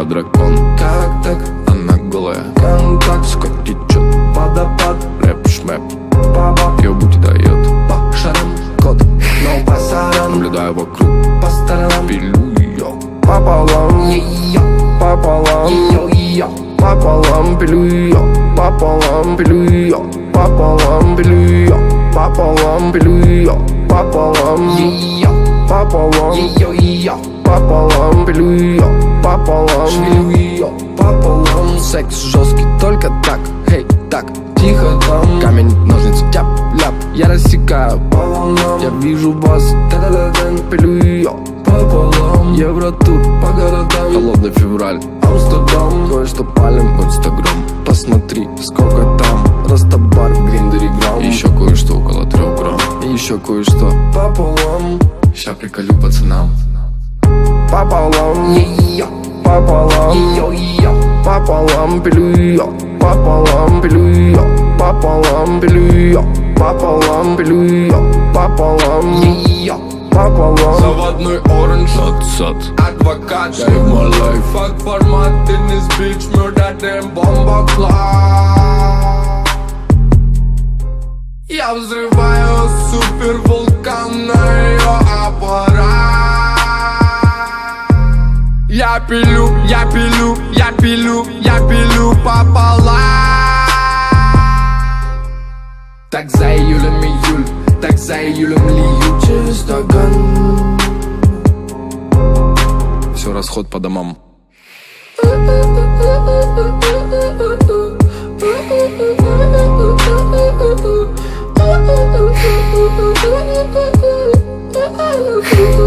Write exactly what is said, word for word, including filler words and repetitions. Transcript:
я дракон. Как так? Она голая. Контакт. Сука, течет. Водопад. Рэп, шмэп. Баба. Ёбути дает. По шарам. Кот. Но пасаран. Наблюдаю вокруг. По сторонам. Пилю ее. Пополам. Ее. Пополам. Ее. Ее. Пополам. Пилю ее. Пополам. Пилю ее. Пополам. Пилю ее. Пополам. Пилю ее. Пополам. Ее. Пополам. Ее. Ее. Пополам. Пилю ее. Пополам. Пилю ее. Пополам. Секс жесткий, только так. Хей, так. Тихо там. Камень, ножницы, тяп, ляп. Я рассекаю. По волнам. Я вижу вас. Та-да-да-дан. Пилю ее. Пополам. Евротур. По городам. Холодный февраль. Амстердам. Кое-что палим в инстаграм. Посмотри, сколько там. Растабар в гриндере грамм. Еще кое-что около трех грамм. И еще кое-что. Пополам. Ща приколю пацанам. Пополам. Ее. Пополам. Ее. Ее. Пополам. Пилю ее. Пополам. Пилю ее. Пополам. Пилю ее. Пополам. Пилю ее. Пополам. Ее. Пополам. Заводной оранж. Сад, Адвокат. Save my life. Fuck формат in this bitch. Murder them bomba класс. Я взрываю супер вулкан на ее аппарат. Я пилю, я пилю, я пилю, я пилю пополам. Так за июлем июль, так за июлем лью через стакан. Все, расход по домам. Oh,